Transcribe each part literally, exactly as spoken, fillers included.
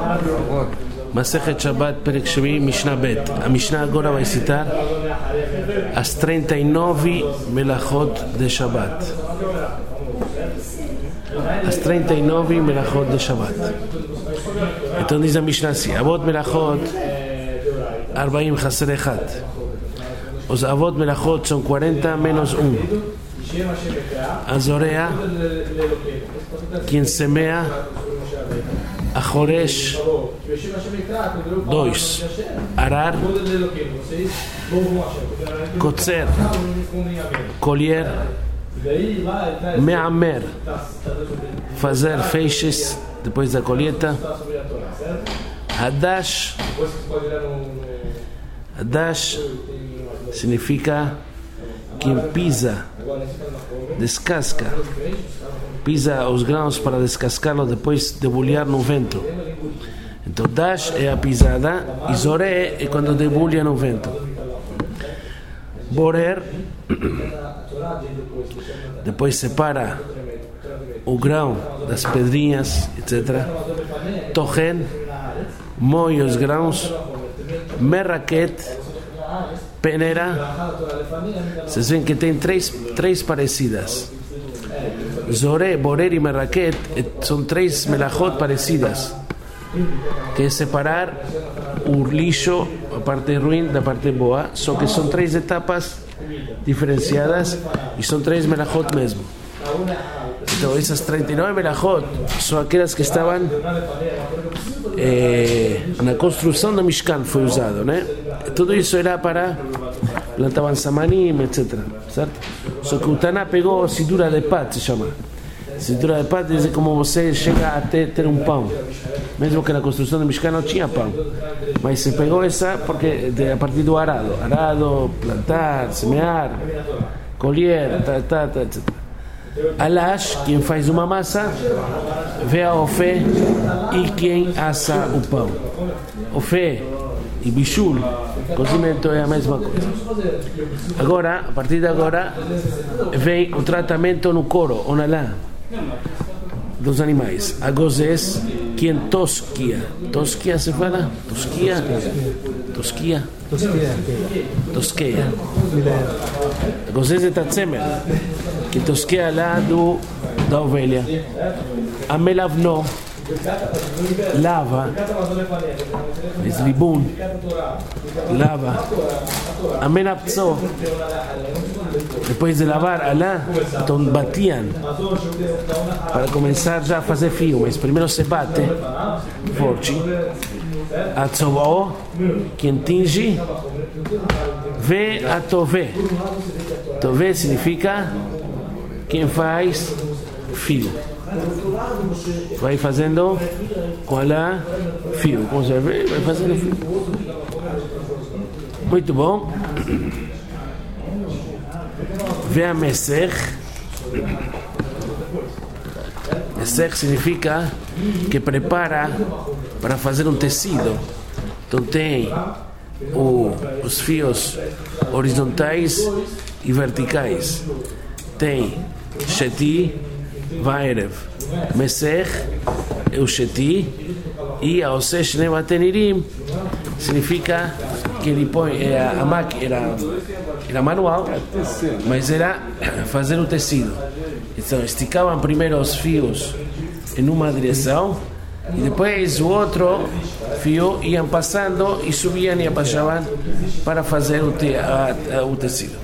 Masechet Shabbat, Perek Shvi, Mishnah Bet. A Mishnah agora vai citar as trinta e nove melachot de Shabbat. As trinta e nove melachot de Shabbat. Então diz a Mishnah assim: Avot melachot, Arbaim Chaser Echad. Os avot melachot são quarenta menos um. Azorea, quem semeia. Achoresh, dois. Arar, Kotzer, colher. Meamer, fazer feixes depois da colheita. Hadash, Hadash significa quem pisa, descasca, pisa os grãos para descascá-los depois de debulhar no vento. Então Dash é a pisada e Zoré é quando debulha no vento. Borer, depois separa o grão das pedrinhas, etcétera. Tochen, moe os grãos. Merraquet, peneira. Vocês veem que tem três, três parecidas. Zoré, Borer e Merraquet são três melachot parecidas, que é separar o lixo, a parte ruim da parte boa, só que são três etapas diferenciadas e são três melachot mesmo. Então essas trinta e nove melachot são aquelas que estavam eh, na construção do Mishkan, foi usado, né? Tudo isso era para plantavam samanim, etcétera. Certo? Só que o Taná pegou cintura de pat, se chama. Cintura de pat é como você chega até ter um pão. Mesmo que na construção do Mishkan não tinha pão. Mas se pegou essa porque de, a partir do arado. Arado, plantar, semear, colher, tá, tá, tá, etcétera. Alash, quem faz uma massa, vê a ofé e quem assa o pão. Ofé e bichul, cozimento é a mesma coisa. Agora, a partir de agora, vem o tratamento no couro, ou na lã dos animais. A gozes, quem tosquia. Tosquia se fala? Tosquia? Tosquia? Tosquia. A gozes é tatzemer, que tosquia lá do, da ovelha. A melavno, lava, eslibun, lava. A menapzo, depois de lavar a lã, então batiam para começar já a fazer fio, mas primeiro se bate forte. A tzovó, quem tinge, vê a tové. Tové significa quem faz fio. Vai fazendo com a lã fio. Como você vê, vai fazendo fio. Muito bom. Vê a Mesech. Mesech significa que prepara para fazer um tecido. Então tem o, os fios horizontais e verticais. Tem Sheti, Vaerev. Mesech é o Sheti e a Osesh Nevatenirim significa que ele põe era, a máquina era, era manual, mas era fazer o tecido. Então esticavam primeiro os fios em uma direção e depois o outro fio iam passando e subiam e abaixavam para fazer o, te, a, a, o tecido.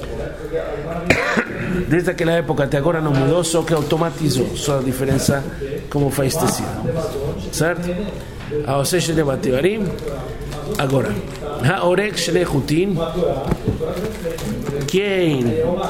Desde aquela época até agora não mudou, só que automatizou. Só a diferença como faz tecido. Certo? A Osesh Nevatenirim. Agora, Haorek Shnei Chutim, quem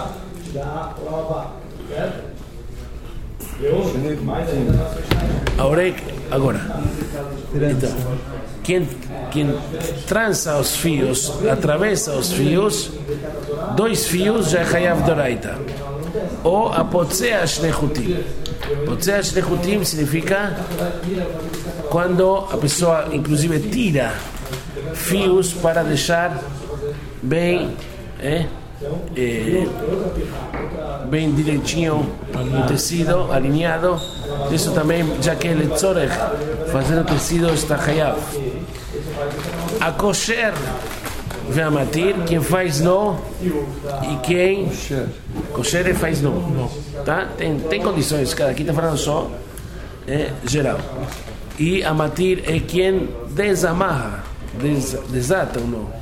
Haorek, agora, então, quem, quem trança os fios, atravessa os fios, dois fios já é Hayav Doraita, ou a Potzea Shnei Chutim. Potzea Shnei Chutim significa quando a pessoa, inclusive, tira fios para deixar bem é, é, bem direitinho o tecido, alinhado. Isso também, já que ele tzorech fazer o tecido está hayav. A kosher vem a matir, quem faz não e quem kosher faz não. Tá? Tem, tem condições, cara, aqui está falando só é, geral. E a matir é quem desamarra, des, desata ou não.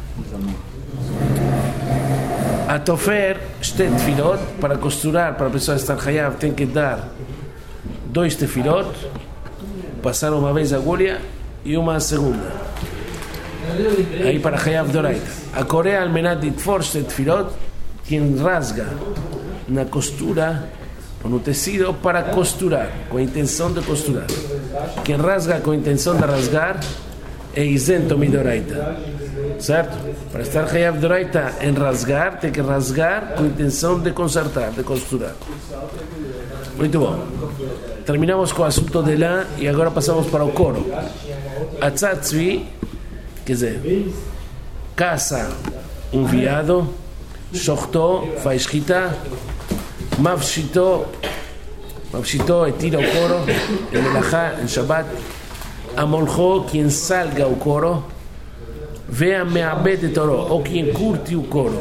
A tofer, shtet tefilot, para costurar, para a pessoa estar hayav, tem que dar dois tefilot, passar uma vez a agulha e uma segunda. Aí para hayav doraita. A coreia almenat ditfor shtet tefilot, quem rasga na costura ou no tecido para costurar, com a intenção de costurar. Quem rasga com a intenção de rasgar é isento midoraita, certo? Para estar hayav doraita em rasgar, tem que rasgar com a intenção de consertar, de costurar. Muito bom. Terminamos com o assunto de lã e agora passamos para o couro. A tzatzvi, quer dizer, caça um veado, shochtó, faz chita, mavshito, mavshito e tira o couro, em melachá, em Shabbat, amolchó, quem salga o couro, vea meabed toro, ou quem curte o couro.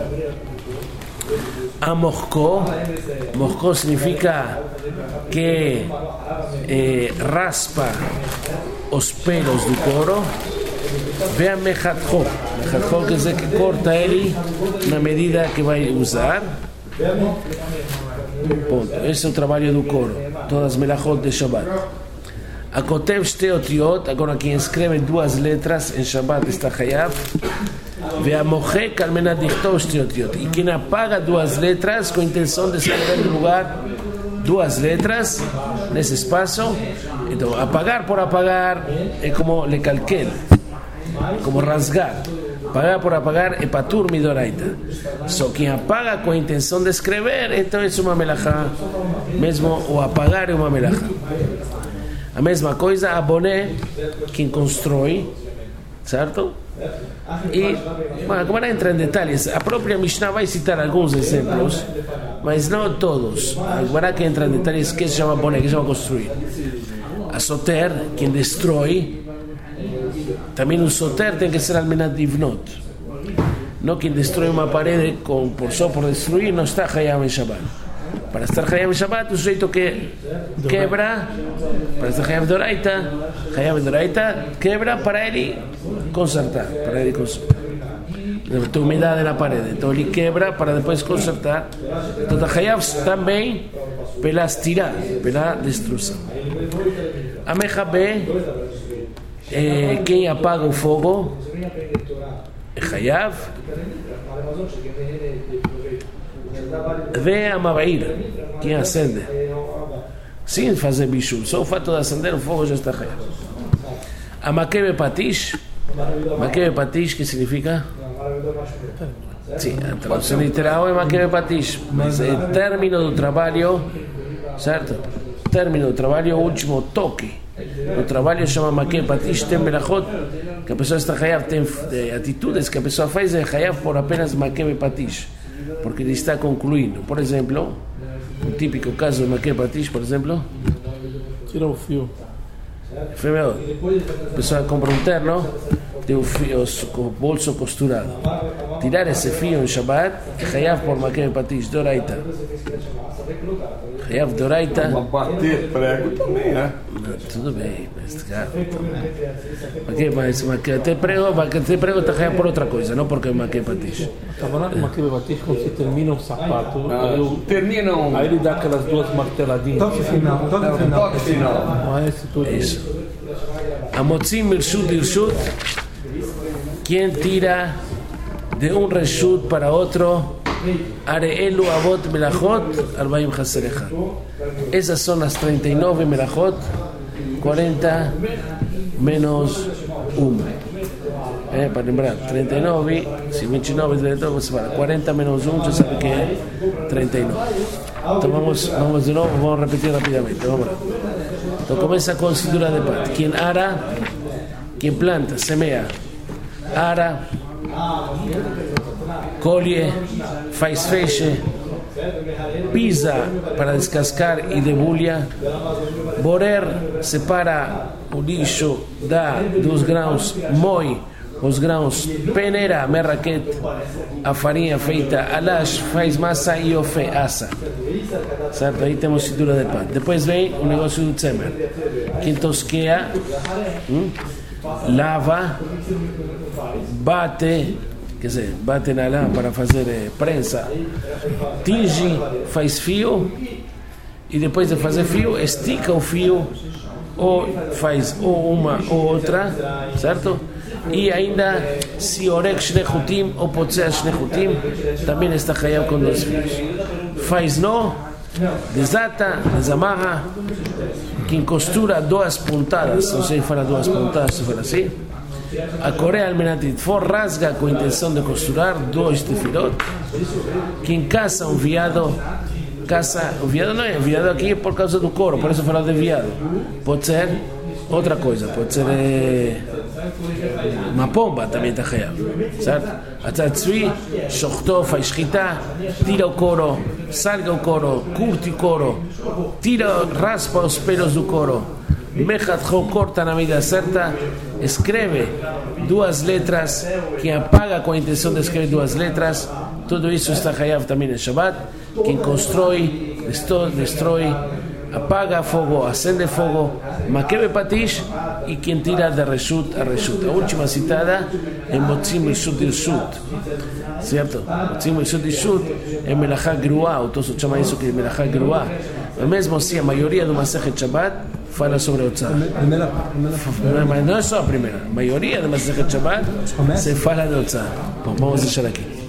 Amorcó, morcó significa que eh, raspa os pelos do couro. Vea mejatjó, mejatjó quer dizer que corta ele na medida que vai usar. Ponto. Esse é o trabalho do couro, todas as melachot de Shabbat. A kotev shte otiot, agora quem escreve duas letras em Shabbat está hayav. Ve'amochek al menat dichtov shte otiot, e quem apaga duas letras com a intenção de escrever no lugar duas letras nesse espaço. Então apagar por apagar é como lecalquel, como rasgar. Apagar por apagar é patur midoraita. Só quem apaga com a intenção de escrever, então é uma melachá, mesmo o apagar é uma melachá. A mesma coisa, a boné, quem constrói, certo? E, bueno, como não entra em detalhes, a própria Mishnah vai citar alguns exemplos, mas não todos. Agora que entra em detalhes, que se chama boné, que se chama construir. A soter, quem destrói, também o soter tem que ser almenat divnot. Não quem destrói uma parede com, por, só por destruir, não está hayav em Shabbat. Para estar hayav em Shabbat, o sujeito que quebra, para estar hayav doraita, hayav doraita, quebra para ele consertar, para ele consertar. Tem umidade na parede, então ele quebra para depois consertar. Então hayav também pela estirar, pela destruição. A mechabé, eh, quem apaga o fogo é hayav. Vê a mabaíra, quem acende, sem fazer bicho, só o fato de acender o fogo já está hayav. A makebe patish, makebe patish, que significa? Sim, a tradução literal é makebe patish, mas é término do trabalho, certo? Término do trabalho, o último toque. O trabalho chama makebe patish, tem melachot, que a pessoa está hayav, tem atitudes que a pessoa faz é hayav por apenas makebe patish, porque ele está concluindo. Por exemplo, um típico caso de makebe patish, por exemplo, tira o fio. Femel, a pessoa compra um terno, tem o, fio, o bolso costurado. Tirar esse fio em Shabbat é hayav por makebe patish, doraita. Hayav doraita. Bater prego também, né? Não, tudo bem, mas cara, mas bater prego, bater prego está hayav por outra coisa, não porque é makebe patish. Está falando que makebe patish quando você termina um sapato, Ah, eu, termina um aí ele dá aquelas duas marteladinhas. Toque final, toque final. toque final. Não é esse tudo. É isso. A motzim mirshut irshut, quem tira de um reshut para outro, areelu avot melachot, arbaim chaserecha. Essas são as trinta e nove melachot, quarenta menos um. É, para lembrar, trinta e nove, se vinte e nove, trinta e nove, você fala, quarenta menos um, já sabe que é trinta e nove. Então vamos, vamos de novo, vamos repetir rapidamente, vamos lá. Então começa com a cintura de pat. Quem ara, quem planta, semeia, ara, colhe, faz feixe, pisa para descascar e debulha, borer, separa o lixo, dá dos grãos, moe os grãos, peneira, merraquete, a farinha feita, alash, faz massa e ofe, assa. Certo? Aí temos cintura de pão. Depois vem o negócio do tzemer. Quem tosqueia, hum, lava, bate, quer dizer, bate na lã para fazer eh, prensa, tinge, faz fio, e depois de fazer fio, estica o fio, ou faz ou uma ou outra, certo? E ainda, se orek shnechutim ou potzer shnechutim, também está chayav com dois fios. Faz nó, desata, desamarra, quem costura duas pontadas, não sei falar duas pontadas, se fala assim, a Coreia Almenatrit for rasga com a intenção de costurar dois tefilot. Quem caça um viado, caça, o viado não é, o viado aqui é por causa do couro, por isso falar de viado. Pode ser outra coisa, pode ser é, uma pomba também está chayav, certo? A tzatzvi, shochtó, faz shchita, tira o couro, salga o couro, curte o couro, tira, raspa os pelos do couro, mechatcho, corta na medida certa, escreve duas letras, quem apaga com a intenção de escrever duas letras, tudo isso está chayav também em Shabbat. Quem constrói, destrói, apaga fogo, acende fogo, maquebe patish, e quem tira de reshut a reshut. A última citada é motzim reshut irshut, certo? Motzim reshut irshut é melachá gruá, o Tosso chama isso que é melachá gruá. Mesmo assim, a maioria do Masechet Shabbat fala sobre o tzar. Mas não é só a primeira, a maioria do Masechet Shabbat se fala do tzar. Bom, vamos deixar aqui.